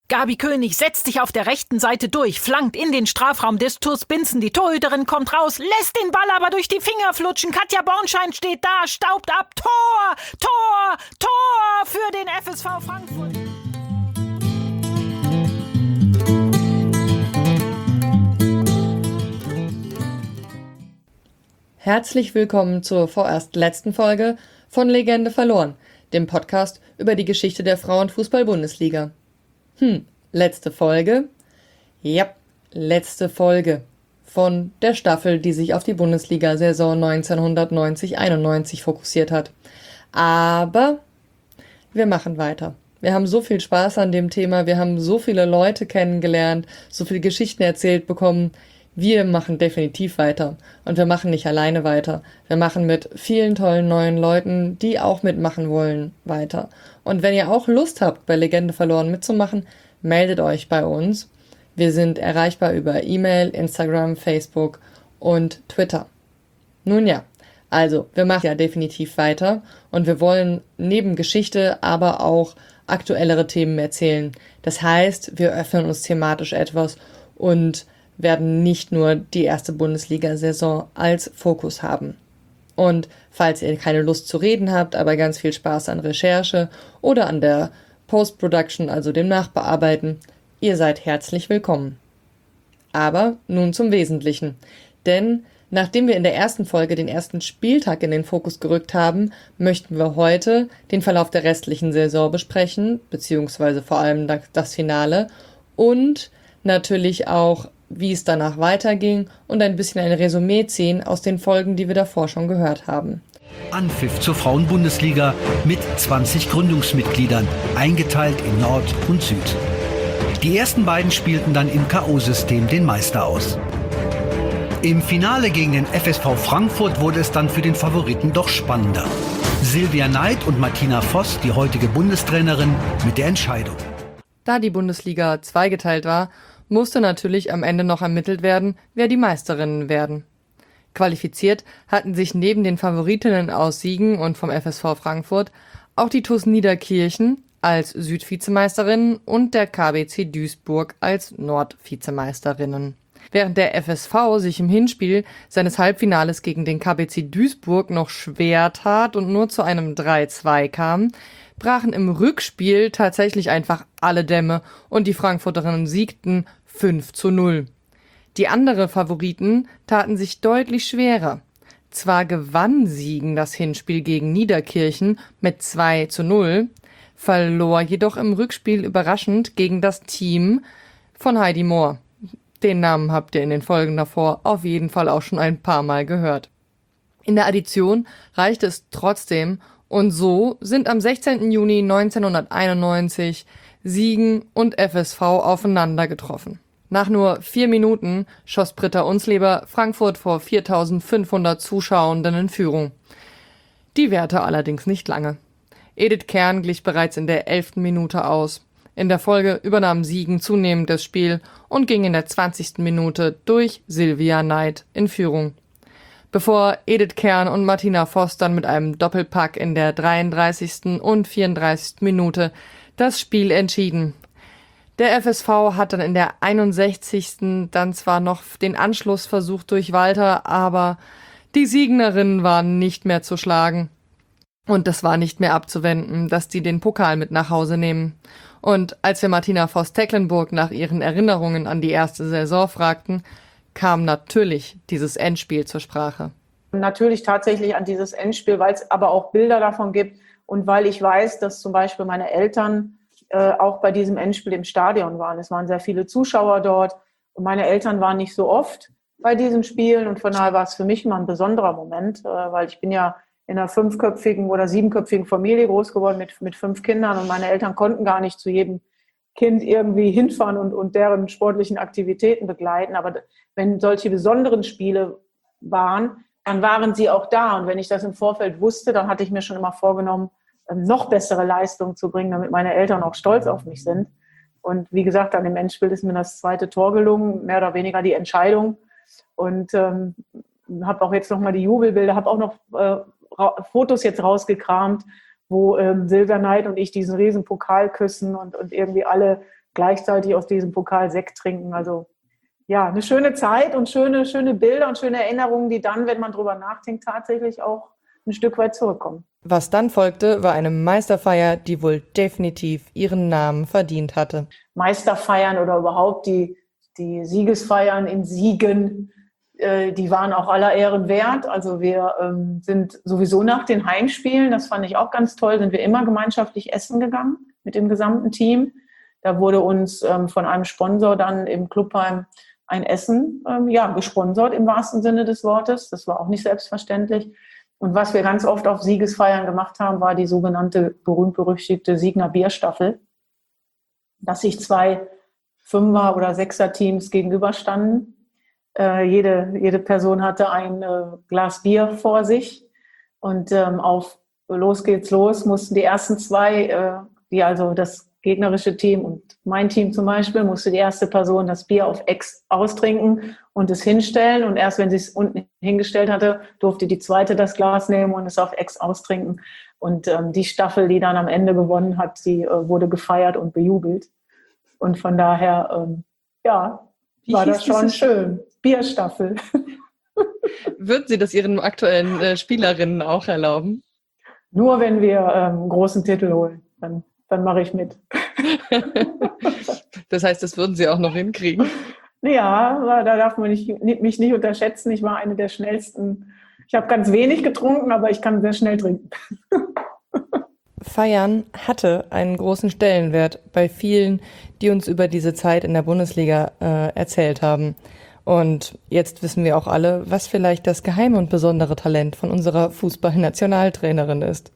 Gabi König setzt sich auf der rechten Seite durch, flankt in den Strafraum des TuS Binzen. Die Torhüterin kommt raus, lässt den Ball aber durch die Finger flutschen. Katja Bornschein steht da, staubt ab. Tor, Tor, Tor für den FSV Frankfurt. Herzlich willkommen zur vorerst letzten Folge von Legende verloren, dem Podcast über die Geschichte der Frauenfußball-Bundesliga. Letzte Folge? Ja, letzte Folge von der Staffel, die sich auf die Bundesliga-Saison 1990-91 fokussiert hat. Aber wir machen weiter. Wir haben so viel Spaß an dem Thema, wir haben so viele Leute kennengelernt, so viele Geschichten erzählt bekommen. Wir machen definitiv weiter. Und wir machen nicht alleine weiter. Wir machen mit vielen tollen neuen Leuten, die auch mitmachen wollen, weiter. Und wenn ihr auch Lust habt, bei Legende verloren mitzumachen, meldet euch bei uns. Wir sind erreichbar über E-Mail, Instagram, Facebook und Twitter. Nun ja, also wir machen ja definitiv weiter. Und wir wollen neben Geschichte aber auch aktuellere Themen erzählen. Das heißt, wir öffnen uns thematisch etwas und werden nicht nur die erste Bundesliga-Saison als Fokus haben. Und falls ihr keine Lust zu reden habt, aber ganz viel Spaß an Recherche oder an der Post-Production, also dem Nachbearbeiten, ihr seid herzlich willkommen. Aber nun zum Wesentlichen. Denn nachdem wir in der ersten Folge den ersten Spieltag in den Fokus gerückt haben, möchten wir heute den Verlauf der restlichen Saison besprechen, beziehungsweise vor allem das Finale und natürlich auch wie es danach weiterging und ein bisschen ein Resümee ziehen aus den Folgen, die wir davor schon gehört haben. Anpfiff zur Frauenbundesliga mit 20 Gründungsmitgliedern, eingeteilt in Nord und Süd. Die ersten beiden spielten dann im K.O.-System den Meister aus. Im Finale gegen den FSV Frankfurt wurde es dann für den Favoriten doch spannender. Silvia Neid und Martina Voss, die heutige Bundestrainerin, mit der Entscheidung. Da die Bundesliga zweigeteilt war, musste natürlich am Ende noch ermittelt werden, wer die Meisterinnen werden. Qualifiziert hatten sich neben den Favoritinnen aus Siegen und vom FSV Frankfurt auch die TuS Niederkirchen als Südvizemeisterinnen und der KBC Duisburg als Nordvizemeisterinnen. Während der FSV sich im Hinspiel seines Halbfinales gegen den KBC Duisburg noch schwer tat und nur zu einem 3-2 kam, brachen im Rückspiel tatsächlich einfach alle Dämme und die Frankfurterinnen siegten 5-0. Die anderen Favoriten taten sich deutlich schwerer. Zwar gewann Siegen das Hinspiel gegen Niederkirchen mit 2-0, verlor jedoch im Rückspiel überraschend gegen das Team von Heidi Mohr. Den Namen habt ihr in den Folgen davor auf jeden Fall auch schon ein paar Mal gehört. In der Addition reichte es trotzdem und so sind am 16. Juni 1991 Siegen und FSV aufeinander getroffen. Nach nur 4 Minuten schoss Britta Unsleber Frankfurt vor 4.500 Zuschauenden in Führung. Die währte allerdings nicht lange. Edith Kern glich bereits in der 11. Minute aus. In der Folge übernahm Siegen zunehmend das Spiel und ging in der 20. Minute durch Silvia Neid in Führung. Bevor Edith Kern und Martina Voss dann mit einem Doppelpack in der 33. und 34. Minute das Spiel entschieden. Der FSV hat dann in der 61. dann zwar noch den Anschluss versucht durch Walter, aber die Siegnerinnen waren nicht mehr zu schlagen. Und das war nicht mehr abzuwenden, dass die den Pokal mit nach Hause nehmen. Und als wir Martina Voss-Tecklenburg nach ihren Erinnerungen an die erste Saison fragten, kam natürlich dieses Endspiel zur Sprache. Natürlich tatsächlich an dieses Endspiel, weil es aber auch Bilder davon gibt und weil ich weiß, dass zum Beispiel meine Eltern auch bei diesem Endspiel im Stadion waren. Es waren sehr viele Zuschauer dort und meine Eltern waren nicht so oft bei diesen Spielen und von daher war es für mich mal ein besonderer Moment, weil ich bin ja in einer 5-köpfigen oder 7-köpfigen Familie groß geworden mit 5 Kindern und meine Eltern konnten gar nicht zu jedem Kind irgendwie hinfahren und deren sportlichen Aktivitäten begleiten. Aber wenn solche besonderen Spiele waren, dann waren sie auch da. Und wenn ich das im Vorfeld wusste, dann hatte ich mir schon immer vorgenommen, noch bessere Leistungen zu bringen, damit meine Eltern auch stolz auf mich sind. Und wie gesagt, dann im Endspiel ist mir das 2. Tor gelungen, mehr oder weniger die Entscheidung. Und habe auch jetzt nochmal die Jubelbilder, habe auch noch Fotos jetzt rausgekramt, wo Silvia Neid und ich diesen riesen Pokal küssen und irgendwie alle gleichzeitig aus diesem Pokal Sekt trinken. Also ja, eine schöne Zeit und schöne Bilder und schöne Erinnerungen, die dann, wenn man drüber nachdenkt, tatsächlich auch ein Stück weit zurückkommen. Was dann folgte, war eine Meisterfeier, die wohl definitiv ihren Namen verdient hatte. Meisterfeiern oder überhaupt die Siegesfeiern in Siegen, die waren auch aller Ehren wert. Also wir sind sowieso nach den Heimspielen, das fand ich auch ganz toll, sind wir immer gemeinschaftlich essen gegangen mit dem gesamten Team. Da wurde uns von einem Sponsor dann im Clubheim ein Essen gesponsert im wahrsten Sinne des Wortes. Das war auch nicht selbstverständlich. Und was wir ganz oft auf Siegesfeiern gemacht haben, war die sogenannte berühmt-berüchtigte Siegner Bierstaffel, dass sich 2 5er- oder 6er-Teams gegenüberstanden. Jede Person hatte ein Glas Bier vor sich und auf Los geht's los mussten die ersten 2, die also das gegnerische Team und mein Team zum Beispiel, musste die erste Person das Bier auf Ex austrinken und es hinstellen. Und erst wenn sie es unten hingestellt hatte, durfte die zweite das Glas nehmen und es auf Ex austrinken. Und die Staffel, die dann am Ende gewonnen hat, die wurde gefeiert und bejubelt. Und von daher, war das schon schön. Bierstaffel. Würden Sie das Ihren aktuellen Spielerinnen auch erlauben? Nur wenn wir einen großen Titel holen, dann mache ich mit. Das heißt, das würden Sie auch noch hinkriegen? Ja, da darf man mich nicht unterschätzen. Ich war eine der schnellsten. Ich habe ganz wenig getrunken, aber ich kann sehr schnell trinken. Feiern hatte einen großen Stellenwert bei vielen, die uns über diese Zeit in der Bundesliga erzählt haben. Und jetzt wissen wir auch alle, was vielleicht das geheime und besondere Talent von unserer Fußball-Nationaltrainerin ist.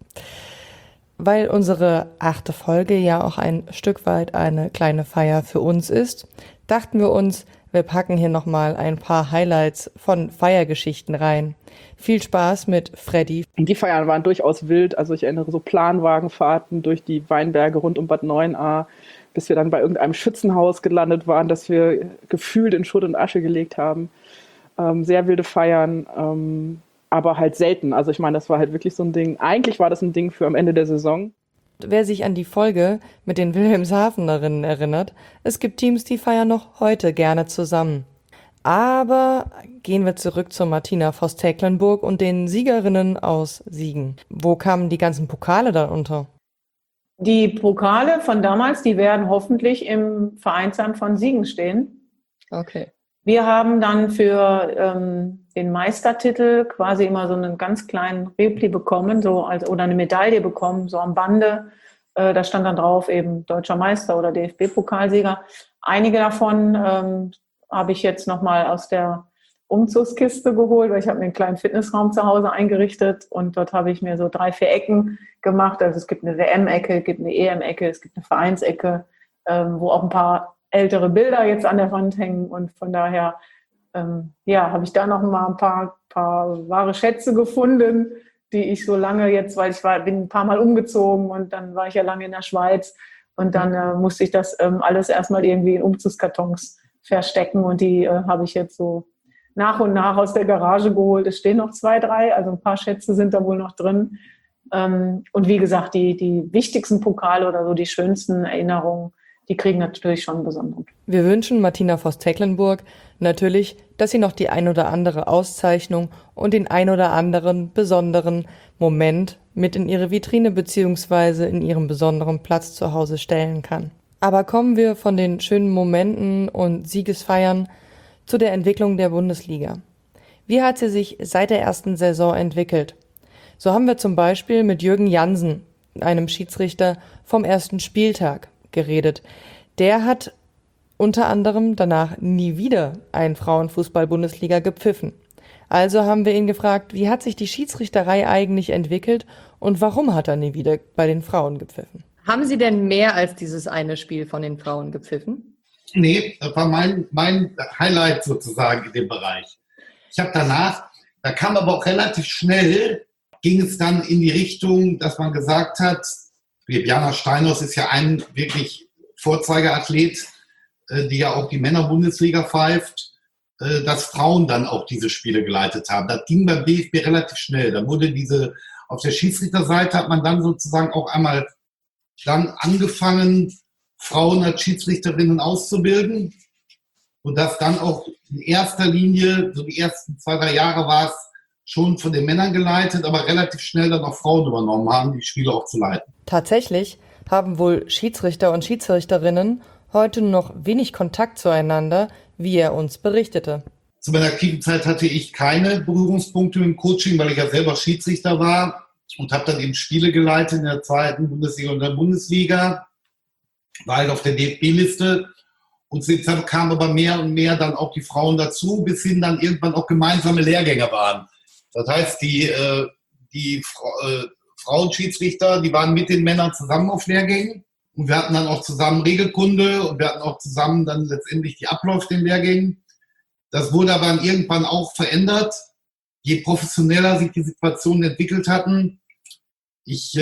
Weil unsere 8. Folge ja auch ein Stück weit eine kleine Feier für uns ist, dachten wir uns, wir packen hier nochmal ein paar Highlights von Feiergeschichten rein. Viel Spaß mit Freddy. Die Feiern waren durchaus wild. Also ich erinnere so Planwagenfahrten durch die Weinberge rund um Bad Neuenahr, bis wir dann bei irgendeinem Schützenhaus gelandet waren, das wir gefühlt in Schutt und Asche gelegt haben. Sehr wilde Feiern, aber halt selten. Also ich meine, das war halt wirklich so ein Ding. Eigentlich war das ein Ding für am Ende der Saison. Wer sich an die Folge mit den Wilhelmshavenerinnen erinnert, es gibt Teams, die feiern noch heute gerne zusammen. Aber gehen wir zurück zur Martina Voss-Tecklenburg und den Siegerinnen aus Siegen. Wo kamen die ganzen Pokale dann unter? Die Pokale von damals, die werden hoffentlich im Vereinsheim von Siegen stehen. Okay. Wir haben dann für den Meistertitel quasi immer so einen ganz kleinen Repli bekommen, oder eine Medaille bekommen, so am Bande. Da stand dann drauf eben Deutscher Meister oder DFB-Pokalsieger. Einige davon habe ich jetzt nochmal aus der Umzugskiste geholt, weil ich habe mir einen kleinen Fitnessraum zu Hause eingerichtet und dort habe ich mir so 3, 4 Ecken gemacht. Also es gibt eine WM-Ecke, es gibt eine EM-Ecke, es gibt eine Vereinsecke, wo auch ein paar ältere Bilder jetzt an der Wand hängen und von daher habe ich da noch mal ein paar wahre Schätze gefunden, die ich so lange jetzt, weil bin ein paar Mal umgezogen und dann war ich ja lange in der Schweiz und dann musste ich das alles erstmal irgendwie in Umzugskartons verstecken und die habe ich jetzt so nach und nach aus der Garage geholt. Es stehen noch 2, 3, also ein paar Schätze sind da wohl noch drin. Und wie gesagt, die wichtigsten Pokale oder so die schönsten Erinnerungen, die kriegen natürlich schon einen besonderen. Wir wünschen Martina Voss-Tecklenburg natürlich, dass sie noch die ein oder andere Auszeichnung und den ein oder anderen besonderen Moment mit in ihre Vitrine bzw. in ihrem besonderen Platz zu Hause stellen kann. Aber kommen wir von den schönen Momenten und Siegesfeiern zu der Entwicklung der Bundesliga. Wie hat sie sich seit der ersten Saison entwickelt? So haben wir zum Beispiel mit Jürgen Jansen, einem Schiedsrichter vom ersten Spieltag, geredet. Der hat unter anderem danach nie wieder ein Frauenfußball-Bundesliga gepfiffen. Also haben wir ihn gefragt, wie hat sich die Schiedsrichterei eigentlich entwickelt und warum hat er nie wieder bei den Frauen gepfiffen? Haben Sie denn mehr als dieses eine Spiel von den Frauen gepfiffen? Nee, das war mein Highlight sozusagen in dem Bereich. Ich habe danach, da kam aber auch relativ schnell, ging es dann in die Richtung, dass man gesagt hat, Bibiana Steinhaus ist ja ein wirklich Vorzeigeathlet, die ja auch die Männer-Bundesliga pfeift, dass Frauen dann auch diese Spiele geleitet haben. Das ging beim DFB relativ schnell. Da wurde auf der Schiedsrichterseite hat man dann sozusagen auch einmal dann angefangen, Frauen als Schiedsrichterinnen auszubilden. Und das dann auch in erster Linie, so die ersten 2-3 Jahre war es schon von den Männern geleitet, aber relativ schnell dann auch Frauen übernommen haben, die Spiele auch zu leiten. Tatsächlich haben wohl Schiedsrichter und Schiedsrichterinnen heute noch wenig Kontakt zueinander, wie er uns berichtete. Zu meiner aktiven Zeit hatte ich keine Berührungspunkte mit dem Coaching, weil ich ja selber Schiedsrichter war und habe dann eben Spiele geleitet in der 2. Bundesliga und der Bundesliga, war halt auf der DFB-Liste. Und jetzt kamen aber mehr und mehr dann auch die Frauen dazu, bis hin dann irgendwann auch gemeinsame Lehrgänge waren. Das heißt, die Frauenschiedsrichter, die waren mit den Männern zusammen auf Lehrgängen. Und wir hatten dann auch zusammen Regelkunde und wir hatten auch zusammen dann letztendlich die Abläufe der Lehrgängen. Das wurde aber dann irgendwann auch verändert, je professioneller sich die Situationen entwickelt hatten. Ich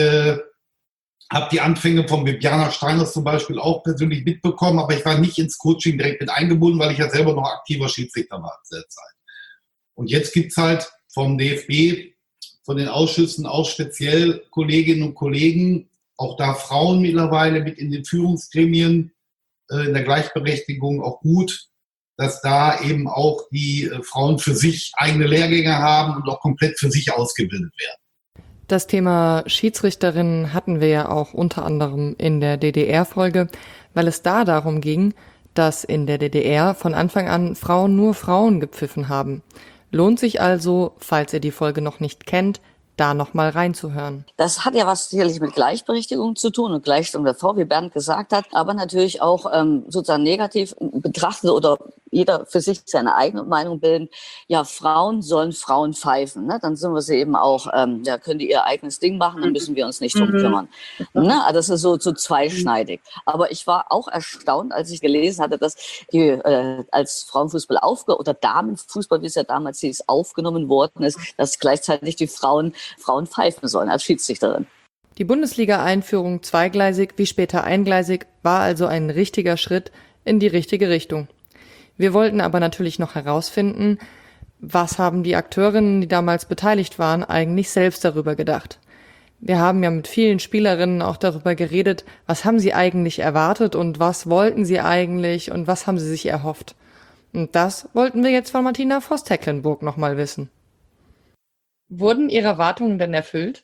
habe die Anfänge von Bibiana Steiners zum Beispiel auch persönlich mitbekommen, aber ich war nicht ins Coaching direkt mit eingebunden, weil ich ja selber noch aktiver Schiedsrichter war zu der Zeit. Und jetzt gibt es halt vom DFB, von den Ausschüssen auch speziell Kolleginnen und Kollegen, auch da Frauen mittlerweile mit in den Führungsgremien, in der Gleichberechtigung auch gut, dass da eben auch die Frauen für sich eigene Lehrgänge haben und auch komplett für sich ausgebildet werden. Das Thema Schiedsrichterinnen hatten wir ja auch unter anderem in der DDR-Folge, weil es da darum ging, dass in der DDR von Anfang an Frauen nur Frauen gepfiffen haben. Lohnt sich also, falls ihr die Folge noch nicht kennt, da nochmal reinzuhören. Das hat ja was sicherlich mit Gleichberechtigung zu tun und Gleichstellung der Frau, wie Bernd gesagt hat, aber natürlich auch sozusagen negativ betrachtet oder jeder für sich seine eigene Meinung bilden. Ja, Frauen sollen Frauen pfeifen. Ne? Dann sind wir sie eben auch, ja, können die ihr eigenes Ding machen, dann müssen wir uns nicht drum kümmern. Ne? Also das ist so zweischneidig. Aber ich war auch erstaunt, als ich gelesen hatte, dass die als Frauenfußball oder Damenfußball, wie es ja damals hieß, aufgenommen worden ist, dass gleichzeitig die Frauen pfeifen sollen als Schiedsrichterin. Die Bundesliga-Einführung zweigleisig wie später eingleisig war also ein richtiger Schritt in die richtige Richtung. Wir wollten aber natürlich noch herausfinden, was haben die Akteurinnen, die damals beteiligt waren, eigentlich selbst darüber gedacht. Wir haben ja mit vielen Spielerinnen auch darüber geredet, was haben sie eigentlich erwartet und was wollten sie eigentlich und was haben sie sich erhofft. Und das wollten wir jetzt von Martina Voss-Tecklenburg nochmal wissen. Wurden Ihre Erwartungen denn erfüllt?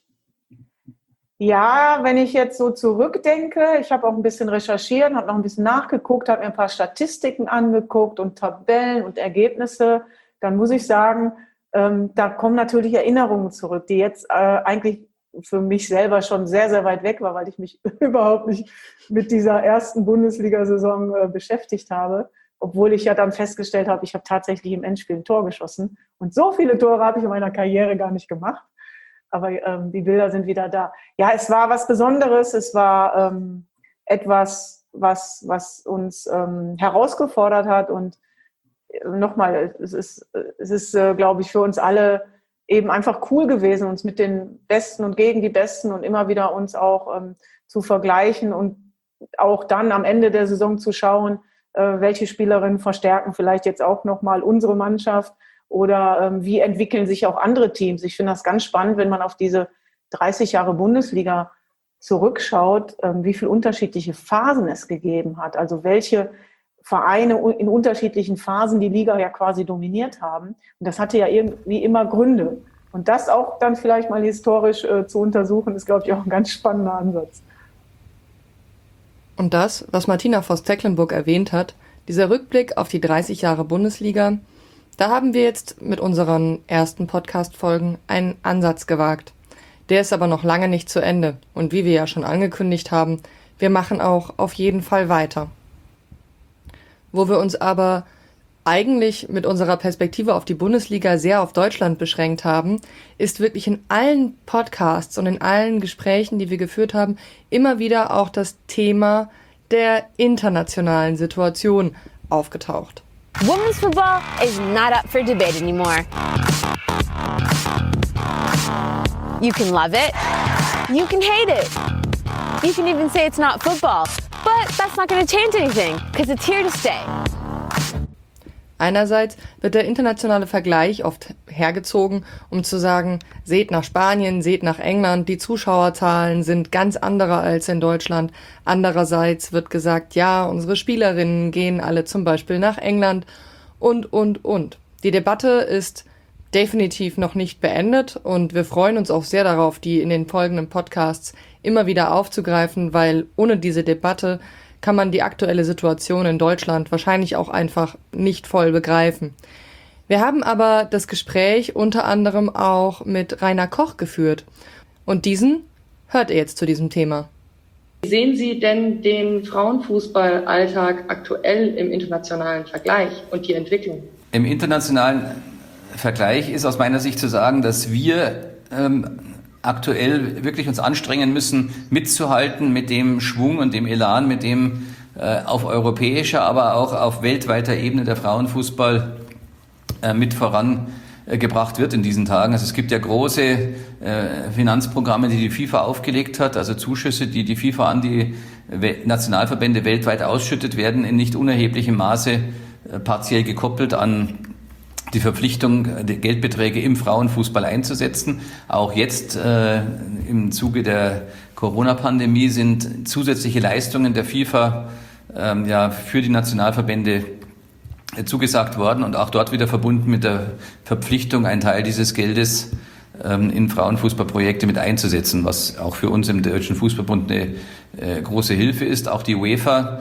Ja, wenn ich jetzt so zurückdenke, ich habe auch ein bisschen recherchiert, habe noch ein bisschen nachgeguckt, habe mir ein paar Statistiken angeguckt und Tabellen und Ergebnisse, dann muss ich sagen, da kommen natürlich Erinnerungen zurück, die jetzt eigentlich für mich selber schon sehr, sehr weit weg war, weil ich mich überhaupt nicht mit dieser ersten Bundesliga-Saison beschäftigt habe, obwohl ich ja dann festgestellt habe, ich habe tatsächlich im Endspiel ein Tor geschossen und so viele Tore habe ich in meiner Karriere gar nicht gemacht. Aber die Bilder sind wieder da. Ja, es war was Besonderes. Es war etwas, was uns herausgefordert hat. Und nochmal, es ist glaube ich, für uns alle eben einfach cool gewesen, uns mit den Besten und gegen die Besten und immer wieder uns auch zu vergleichen und auch dann am Ende der Saison zu schauen, welche Spielerinnen verstärken vielleicht jetzt auch nochmal unsere Mannschaft. Oder wie entwickeln sich auch andere Teams? Ich finde das ganz spannend, wenn man auf diese 30 Jahre Bundesliga zurückschaut, wie viele unterschiedliche Phasen es gegeben hat. Also welche Vereine in unterschiedlichen Phasen die Liga ja quasi dominiert haben. Und das hatte ja irgendwie immer Gründe. Und das auch dann vielleicht mal historisch zu untersuchen, ist, glaube ich, auch ein ganz spannender Ansatz. Und das, was Martina Voss-Tecklenburg erwähnt hat, dieser Rückblick auf die 30 Jahre Bundesliga, da haben wir jetzt mit unseren ersten Podcast-Folgen einen Ansatz gewagt. Der ist aber noch lange nicht zu Ende. Und wie wir ja schon angekündigt haben, wir machen auch auf jeden Fall weiter. Wo wir uns aber eigentlich mit unserer Perspektive auf die Bundesliga sehr auf Deutschland beschränkt haben, ist wirklich in allen Podcasts und in allen Gesprächen, die wir geführt haben, immer wieder auch das Thema der internationalen Situation aufgetaucht. Women's football is not up for debate anymore. You can love it, you can hate it. You can even say it's not football, but that's not going to change anything, because it's here to stay. Einerseits wird der internationale Vergleich oft hergezogen, um zu sagen, seht nach Spanien, seht nach England, die Zuschauerzahlen sind ganz andere als in Deutschland. Andererseits wird gesagt, ja, unsere Spielerinnen gehen alle zum Beispiel nach England und. Die Debatte ist definitiv noch nicht beendet und wir freuen uns auch sehr darauf, die in den folgenden Podcasts immer wieder aufzugreifen, weil ohne diese Debatte kann man die aktuelle Situation in Deutschland wahrscheinlich auch einfach nicht voll begreifen. Wir haben aber das Gespräch unter anderem auch mit Rainer Koch geführt. Und diesen hört ihr jetzt zu diesem Thema. Wie sehen Sie denn den Frauenfußballalltag aktuell im internationalen Vergleich und die Entwicklung? Im internationalen Vergleich ist aus meiner Sicht zu sagen, dass wir aktuell wirklich uns anstrengen müssen, mitzuhalten mit dem Schwung und dem Elan, mit dem auf europäischer, aber auch auf weltweiter Ebene der Frauenfußball mit vorangebracht wird in diesen Tagen. Also es gibt ja große Finanzprogramme, die FIFA aufgelegt hat, also Zuschüsse, die die FIFA an die Nationalverbände weltweit ausschüttet, werden in nicht unerheblichem Maße partiell gekoppelt an die Verpflichtung, die Geldbeträge im Frauenfußball einzusetzen. Auch jetzt im Zuge der Corona-Pandemie sind zusätzliche Leistungen der FIFA für die Nationalverbände zugesagt worden und auch dort wieder verbunden mit der Verpflichtung, einen Teil dieses Geldes in Frauenfußballprojekte mit einzusetzen, was auch für uns im Deutschen Fußballbund eine große Hilfe ist. Auch die UEFA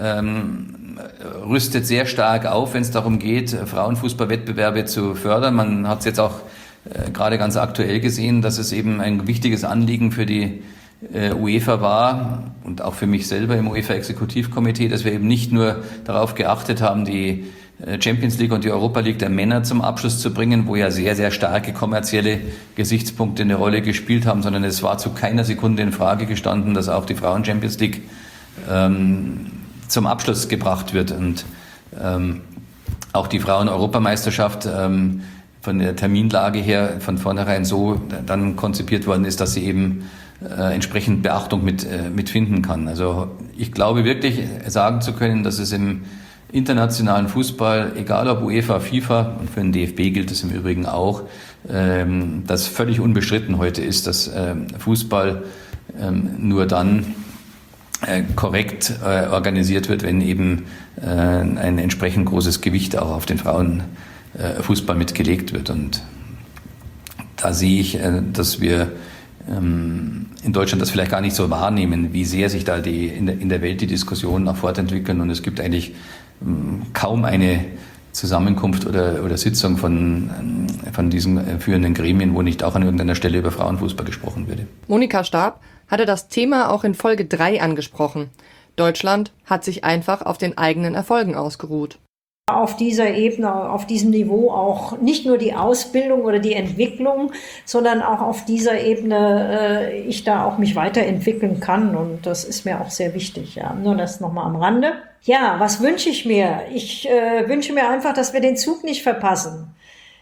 rüstet sehr stark auf, wenn es darum geht, Frauenfußballwettbewerbe zu fördern. Man hat es jetzt auch gerade ganz aktuell gesehen, dass es eben ein wichtiges Anliegen für die UEFA war und auch für mich selber im UEFA-Exekutivkomitee, dass wir eben nicht nur darauf geachtet haben, die Champions League und die Europa League der Männer zum Abschluss zu bringen, wo ja sehr, sehr starke kommerzielle Gesichtspunkte eine Rolle gespielt haben, sondern es war zu keiner Sekunde in Frage gestanden, dass auch die Frauen-Champions League zum Abschluss gebracht wird und auch die Frauen-Europameisterschaft von der Terminlage her von vornherein so dann konzipiert worden ist, dass sie eben entsprechend Beachtung mitfinden kann. Also ich glaube wirklich sagen zu können, dass es im internationalen Fußball, egal ob UEFA, FIFA und für den DFB gilt es im Übrigen auch, das völlig unbestritten heute ist, dass Fußball nur dann korrekt organisiert wird, wenn eben ein entsprechend großes Gewicht auch auf den Frauenfußball mitgelegt wird. Und da sehe ich, dass wir in Deutschland das vielleicht gar nicht so wahrnehmen, wie sehr sich da in der Welt die Diskussionen auch fortentwickeln. Und es gibt eigentlich kaum eine Zusammenkunft oder Sitzung von diesen führenden Gremien, wo nicht auch an irgendeiner Stelle über Frauenfußball gesprochen würde. Monika Stab hatte das Thema auch in Folge 3 angesprochen. Deutschland hat sich einfach auf den eigenen Erfolgen ausgeruht. Auf dieser Ebene, auf diesem Niveau auch nicht nur die Ausbildung oder die Entwicklung, sondern auch auf dieser Ebene ich da auch mich weiterentwickeln kann und das ist mir auch sehr wichtig. Ja. Nur das nochmal am Rande. Ja, was wünsche ich mir? Ich wünsche mir einfach, dass wir den Zug nicht verpassen.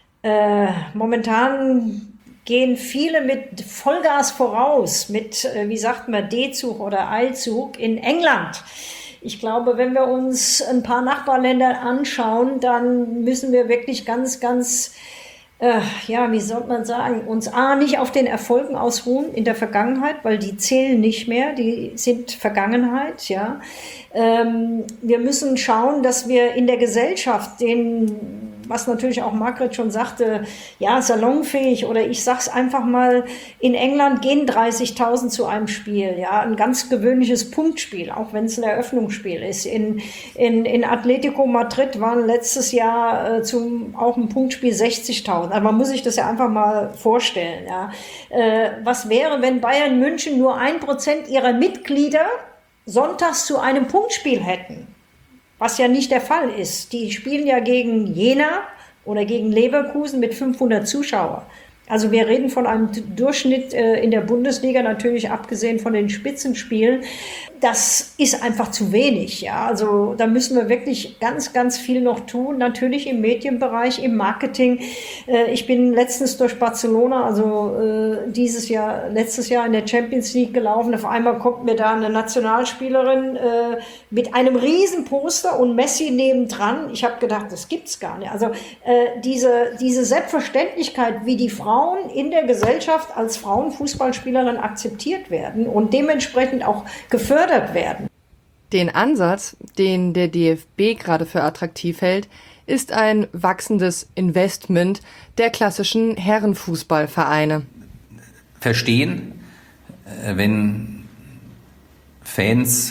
Momentan gehen viele mit Vollgas voraus, mit, wie sagt man, D-Zug oder Eilzug in England. Ich glaube, wenn wir uns ein paar Nachbarländer anschauen, dann müssen wir wirklich ganz, wie soll man sagen, uns nicht auf den Erfolgen ausruhen in der Vergangenheit, weil die zählen nicht mehr, die sind Vergangenheit, ja. Wir müssen schauen, dass wir in der Gesellschaft was natürlich auch Margret schon sagte, ja, salonfähig oder ich sag's einfach mal, in England gehen 30.000 zu einem Spiel, ja, ein ganz gewöhnliches Punktspiel, auch wenn es ein Eröffnungsspiel ist. In Atletico Madrid waren letztes Jahr auch ein Punktspiel 60.000, also man muss sich das ja einfach mal vorstellen, ja. Was wäre, wenn Bayern München nur 1% ihrer Mitglieder sonntags zu einem Punktspiel hätten? Was ja nicht der Fall ist. Die spielen ja gegen Jena oder gegen Leverkusen mit 500 Zuschauern. Also wir reden von einem Durchschnitt in der Bundesliga, natürlich abgesehen von den Spitzenspielen. Das ist einfach zu wenig. Ja? Also da müssen wir wirklich ganz, ganz viel noch tun. Natürlich im Medienbereich, im Marketing. Ich bin letztens durch Barcelona, also letztes Jahr in der Champions League gelaufen. Auf einmal kommt mir da eine Nationalspielerin mit einem riesen Poster und Messi nebendran. Ich habe gedacht, das gibt's gar nicht. Also diese Selbstverständlichkeit, wie die Frauen in der Gesellschaft als Frauenfußballspielerin akzeptiert werden und dementsprechend auch gefördert werden. Den Ansatz, den der DFB gerade für attraktiv hält, ist ein wachsendes Investment der klassischen Herrenfußballvereine. Verstehen, wenn Fans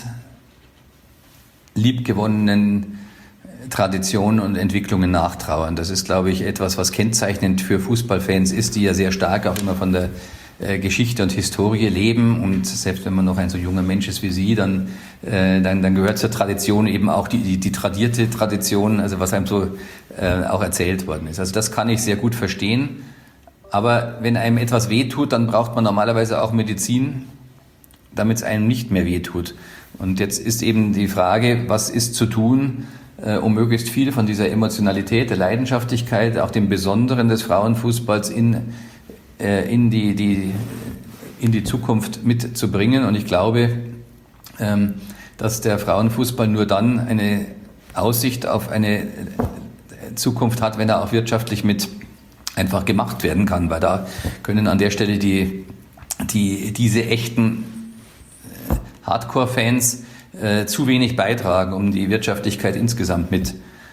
liebgewonnenen Traditionen und Entwicklungen nachtrauern. Das ist, glaube ich, etwas, was kennzeichnend für Fußballfans ist, die ja sehr stark auch immer von der Geschichte und Historie leben. Und selbst wenn man noch ein so junger Mensch ist wie Sie, dann gehört zur Tradition eben auch die tradierte Tradition, also was einem so auch erzählt worden ist. Also das kann ich sehr gut verstehen. Aber wenn einem etwas wehtut, dann braucht man normalerweise auch Medizin, damit es einem nicht mehr wehtut. Und jetzt ist eben die Frage, was ist zu tun, um möglichst viel von dieser Emotionalität, der Leidenschaftlichkeit, auch dem Besonderen des Frauenfußballs in die Zukunft mitzubringen. Und ich glaube, dass der Frauenfußball nur dann eine Aussicht auf eine Zukunft hat, wenn er auch wirtschaftlich mit einfach gemacht werden kann, weil da können an der Stelle diese echten Hardcore-Fans zu wenig beitragen, um die Wirtschaftlichkeit insgesamt mit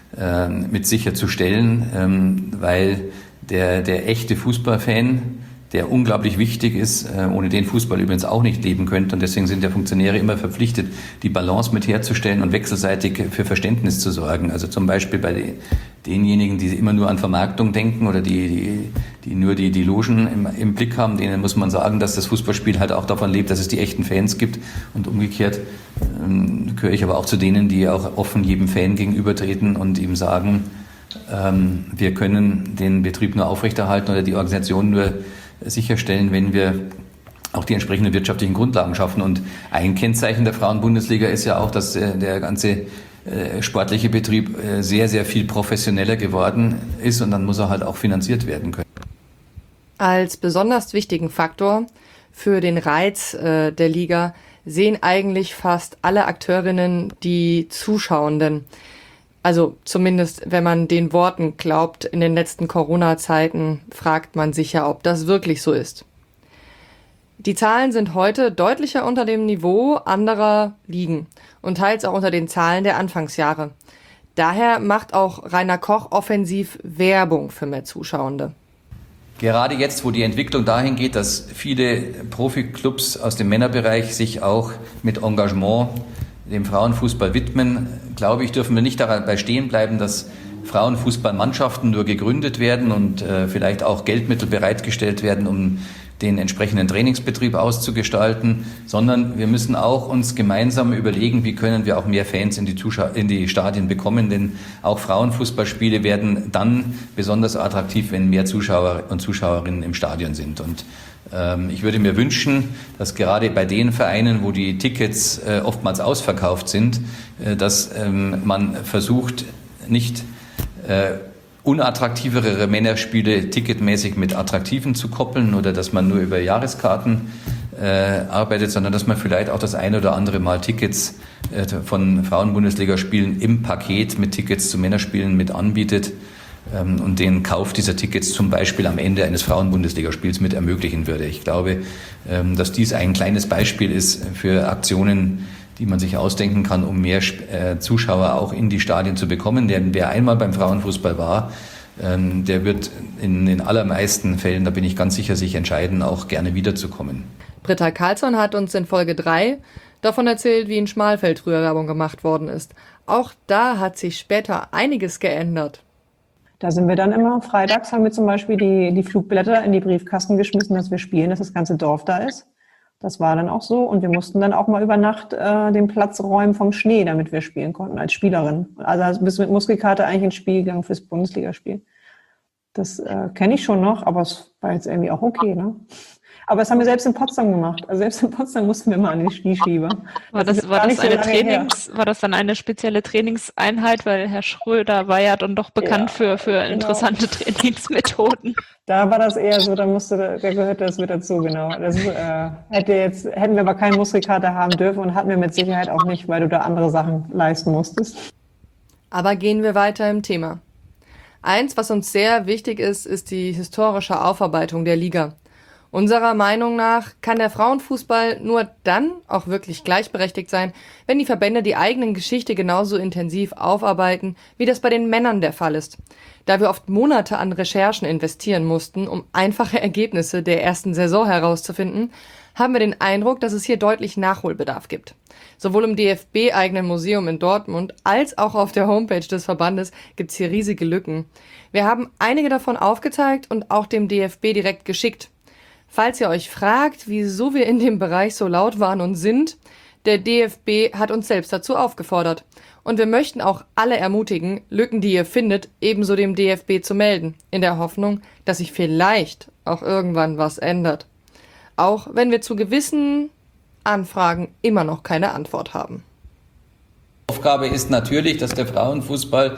sicherzustellen, weil der echte Fußballfan, der unglaublich wichtig ist, ohne den Fußball übrigens auch nicht leben könnte. Und deswegen sind ja Funktionäre immer verpflichtet, die Balance mit herzustellen und wechselseitig für Verständnis zu sorgen. Also zum Beispiel bei denjenigen, die immer nur an Vermarktung denken oder die nur die Logen im Blick haben, denen muss man sagen, dass das Fußballspiel halt auch davon lebt, dass es die echten Fans gibt. Und umgekehrt gehöre ich aber auch zu denen, die auch offen jedem Fan gegenübertreten und ihm sagen, wir können den Betrieb nur aufrechterhalten oder die Organisation nur sicherstellen, wenn wir auch die entsprechenden wirtschaftlichen Grundlagen schaffen. Und ein Kennzeichen der Frauenbundesliga ist ja auch, dass der ganze sportliche Betrieb sehr, sehr viel professioneller geworden ist und dann muss er halt auch finanziert werden können. Als besonders wichtigen Faktor für den Reiz der Liga sehen eigentlich fast alle Akteurinnen die Zuschauenden. Also zumindest, wenn man den Worten glaubt, in den letzten Corona-Zeiten fragt man sich ja, ob das wirklich so ist. Die Zahlen sind heute deutlicher unter dem Niveau anderer Ligen und teils auch unter den Zahlen der Anfangsjahre. Daher macht auch Rainer Koch offensiv Werbung für mehr Zuschauende. Gerade jetzt, wo die Entwicklung dahin geht, dass viele Profiklubs aus dem Männerbereich sich auch mit Engagement dem Frauenfußball widmen, glaube ich, dürfen wir nicht dabei stehen bleiben, dass Frauenfußballmannschaften nur gegründet werden und vielleicht auch Geldmittel bereitgestellt werden, um den entsprechenden Trainingsbetrieb auszugestalten, sondern wir müssen auch uns gemeinsam überlegen, wie können wir auch mehr Fans in die Stadien bekommen, denn auch Frauenfußballspiele werden dann besonders attraktiv, wenn mehr Zuschauer und Zuschauerinnen im Stadion sind. Und ich würde mir wünschen, dass gerade bei den Vereinen, wo die Tickets oftmals ausverkauft sind, dass man versucht, nicht unattraktivere Männerspiele ticketmäßig mit attraktiven zu koppeln oder dass man nur über Jahreskarten arbeitet, sondern dass man vielleicht auch das eine oder andere Mal Tickets von Frauenbundesligaspielen im Paket mit Tickets zu Männerspielen mit anbietet und den Kauf dieser Tickets zum Beispiel am Ende eines Frauenbundesligaspiels mit ermöglichen würde. Ich glaube, dass dies ein kleines Beispiel ist für Aktionen, die man sich ausdenken kann, um mehr Zuschauer auch in die Stadien zu bekommen. Denn wer einmal beim Frauenfußball war, der wird in den allermeisten Fällen, da bin ich ganz sicher, sich entscheiden, auch gerne wiederzukommen. Britta Karlsson hat uns in Folge 3 davon erzählt, wie in Schmalfeld früher Werbung gemacht worden ist. Auch da hat sich später einiges geändert. Da sind wir dann immer, freitags haben wir zum Beispiel die Flugblätter in die Briefkasten geschmissen, dass wir spielen, dass das ganze Dorf da ist. Das war dann auch so. Und wir mussten dann auch mal über Nacht den Platz räumen vom Schnee, damit wir spielen konnten als Spielerin. Also bist mit Muskelkater eigentlich ins Spiel gegangen fürs Bundesligaspiel. Das kenne ich schon noch, aber es war jetzt irgendwie auch okay, ne? Aber das haben wir selbst in Potsdam gemacht. Also selbst in Potsdam mussten wir mal an den Schneeschieber. War das dann eine spezielle Trainingseinheit, weil Herr Schröder war ja dann doch bekannt für interessante Trainingsmethoden. Da war das eher so, da gehörte das mit dazu, genau. Das hätten wir aber keinen Muskelkater haben dürfen und hatten wir mit Sicherheit auch nicht, weil du da andere Sachen leisten musstest. Aber gehen wir weiter im Thema. Eins, was uns sehr wichtig ist, ist die historische Aufarbeitung der Liga. Unserer Meinung nach kann der Frauenfußball nur dann auch wirklich gleichberechtigt sein, wenn die Verbände die eigenen Geschichte genauso intensiv aufarbeiten, wie das bei den Männern der Fall ist. Da wir oft Monate an Recherchen investieren mussten, um einfache Ergebnisse der ersten Saison herauszufinden, haben wir den Eindruck, dass es hier deutlich Nachholbedarf gibt. Sowohl im DFB-eigenen Museum in Dortmund als auch auf der Homepage des Verbandes gibt es hier riesige Lücken. Wir haben einige davon aufgezeigt und auch dem DFB direkt geschickt. Falls ihr euch fragt, wieso wir in dem Bereich so laut waren und sind, der DFB hat uns selbst dazu aufgefordert. Und wir möchten auch alle ermutigen, Lücken, die ihr findet, ebenso dem DFB zu melden, in der Hoffnung, dass sich vielleicht auch irgendwann was ändert. Auch wenn wir zu gewissen Anfragen immer noch keine Antwort haben. Aufgabe ist natürlich, dass der Frauenfußball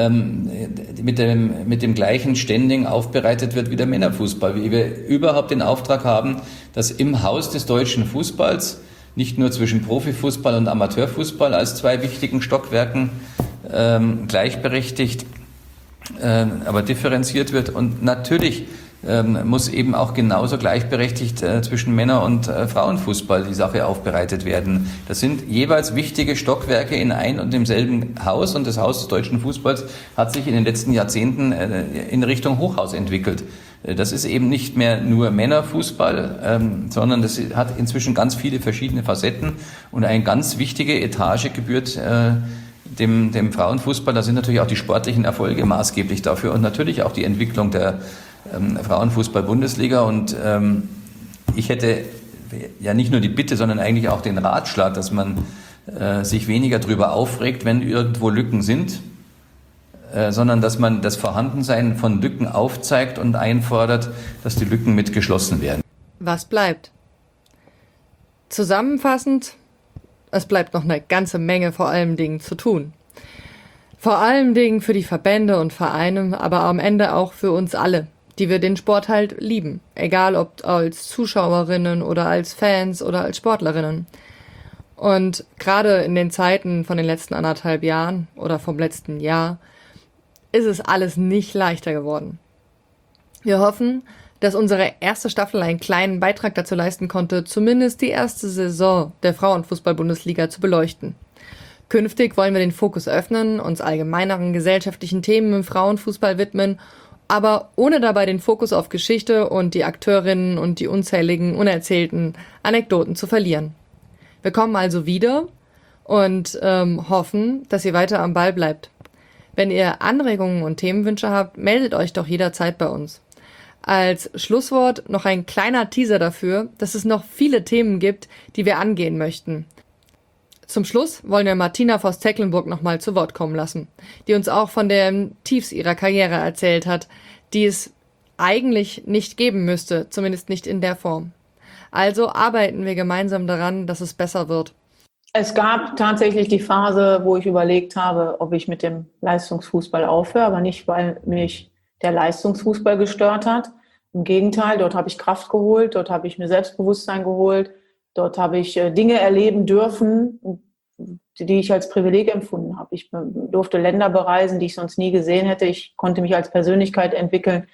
mit dem gleichen Standing aufbereitet wird wie der Männerfußball. Wie wir überhaupt den Auftrag haben, dass im Haus des deutschen Fußballs nicht nur zwischen Profifußball und Amateurfußball als zwei wichtigen Stockwerken gleichberechtigt, aber differenziert wird. Und natürlich muss eben auch genauso gleichberechtigt zwischen Männer- und Frauenfußball die Sache aufbereitet werden. Das sind jeweils wichtige Stockwerke in ein und demselben Haus, und das Haus des deutschen Fußballs hat sich in den letzten Jahrzehnten in Richtung Hochhaus entwickelt. Das ist eben nicht mehr nur Männerfußball, sondern das hat inzwischen ganz viele verschiedene Facetten, und eine ganz wichtige Etage gebührt dem Frauenfußball. Da sind natürlich auch die sportlichen Erfolge maßgeblich dafür und natürlich auch die Entwicklung der Frauenfußball-Bundesliga, und ich hätte ja nicht nur die Bitte, sondern eigentlich auch den Ratschlag, dass man sich weniger darüber aufregt, wenn irgendwo Lücken sind, sondern dass man das Vorhandensein von Lücken aufzeigt und einfordert, dass die Lücken mit geschlossen werden. Was bleibt? Zusammenfassend, es bleibt noch eine ganze Menge vor allen Dingen zu tun. Vor allen Dingen für die Verbände und Vereine, aber am Ende auch für uns alle, die wir den Sport halt lieben, egal ob als Zuschauerinnen oder als Fans oder als Sportlerinnen. Und gerade in den Zeiten von den letzten 1,5 Jahren oder vom letzten Jahr ist es alles nicht leichter geworden. Wir hoffen, dass unsere erste Staffel einen kleinen Beitrag dazu leisten konnte, zumindest die erste Saison der Frauenfußball-Bundesliga zu beleuchten. Künftig wollen wir den Fokus öffnen, uns allgemeineren gesellschaftlichen Themen im Frauenfußball widmen, aber ohne dabei den Fokus auf Geschichte und die Akteurinnen und die unzähligen, unerzählten Anekdoten zu verlieren. Wir kommen also wieder und hoffen, dass ihr weiter am Ball bleibt. Wenn ihr Anregungen und Themenwünsche habt, meldet euch doch jederzeit bei uns. Als Schlusswort noch ein kleiner Teaser dafür, dass es noch viele Themen gibt, die wir angehen möchten. Zum Schluss wollen wir Martina Voss-Tecklenburg nochmal zu Wort kommen lassen, die uns auch von den Tiefs ihrer Karriere erzählt hat, die es eigentlich nicht geben müsste, zumindest nicht in der Form. Also arbeiten wir gemeinsam daran, dass es besser wird. Es gab tatsächlich die Phase, wo ich überlegt habe, ob ich mit dem Leistungsfußball aufhöre, aber nicht, weil mich der Leistungsfußball gestört hat. Im Gegenteil, dort habe ich Kraft geholt, dort habe ich mir Selbstbewusstsein geholt, dort habe ich Dinge erleben dürfen, die ich als Privileg empfunden habe. Ich durfte Länder bereisen, die ich sonst nie gesehen hätte. Ich konnte mich als Persönlichkeit entwickeln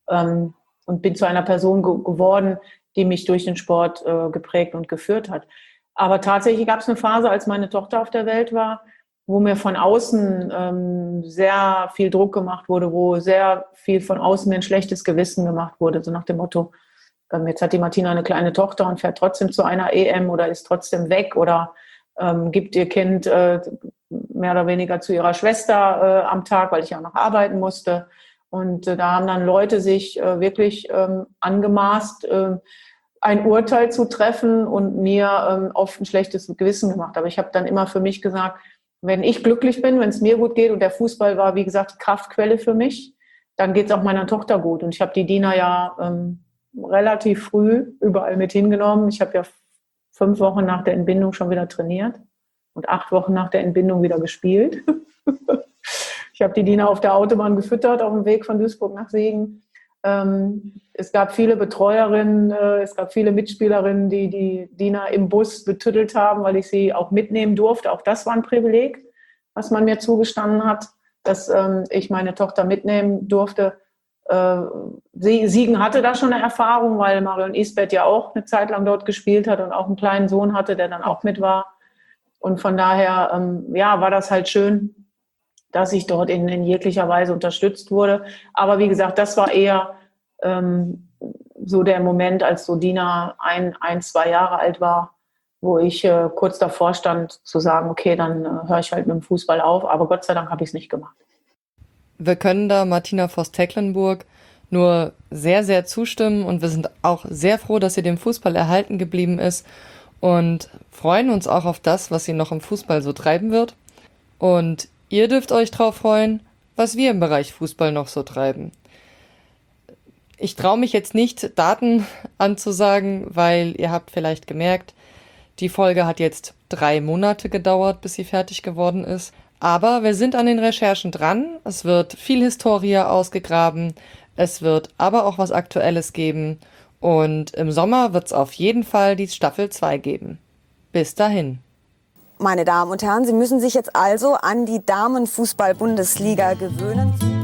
und bin zu einer Person geworden, die mich durch den Sport geprägt und geführt hat. Aber tatsächlich gab es eine Phase, als meine Tochter auf der Welt war, wo mir von außen sehr viel Druck gemacht wurde, wo sehr viel von außen mir ein schlechtes Gewissen gemacht wurde, so nach dem Motto, jetzt hat die Martina eine kleine Tochter und fährt trotzdem zu einer EM oder ist trotzdem weg oder gibt ihr Kind mehr oder weniger zu ihrer Schwester am Tag, weil ich ja noch arbeiten musste. Und da haben dann Leute sich wirklich angemaßt, ein Urteil zu treffen und mir oft ein schlechtes Gewissen gemacht. Aber ich habe dann immer für mich gesagt, wenn ich glücklich bin, wenn es mir gut geht, und der Fußball war, wie gesagt, die Kraftquelle für mich, dann geht es auch meiner Tochter gut. Und ich habe die Dina ja relativ früh überall mit hingenommen. Ich habe ja 5 Wochen nach der Entbindung schon wieder trainiert und 8 Wochen nach der Entbindung wieder gespielt. Ich habe die Dina auf der Autobahn gefüttert, auf dem Weg von Duisburg nach Siegen. Es gab viele Betreuerinnen, es gab viele Mitspielerinnen, die die Dina im Bus betüttelt haben, weil ich sie auch mitnehmen durfte. Auch das war ein Privileg, was man mir zugestanden hat, dass ich meine Tochter mitnehmen durfte. Siegen hatte da schon eine Erfahrung, weil Marion Isbeth ja auch eine Zeit lang dort gespielt hat und auch einen kleinen Sohn hatte, der dann auch mit war. Und von daher war das halt schön, dass ich dort in jeglicher Weise unterstützt wurde. Aber wie gesagt, das war eher so der Moment, als so Dina 2 Jahre alt war, wo ich kurz davor stand zu sagen, okay, dann höre ich halt mit dem Fußball auf. Aber Gott sei Dank habe ich es nicht gemacht. Wir können da Martina Voss-Tecklenburg nur sehr, sehr zustimmen und wir sind auch sehr froh, dass sie dem Fußball erhalten geblieben ist und freuen uns auch auf das, was sie noch im Fußball so treiben wird. Und ihr dürft euch drauf freuen, was wir im Bereich Fußball noch so treiben. Ich traue mich jetzt nicht, Daten anzusagen, weil ihr habt vielleicht gemerkt, die Folge hat jetzt 3 Monate gedauert, bis sie fertig geworden ist. Aber wir sind an den Recherchen dran. Es wird viel Historie ausgegraben. Es wird aber auch was Aktuelles geben. Und im Sommer wird es auf jeden Fall die Staffel 2 geben. Bis dahin. Meine Damen und Herren, Sie müssen sich jetzt also an die Damenfußball-Bundesliga gewöhnen.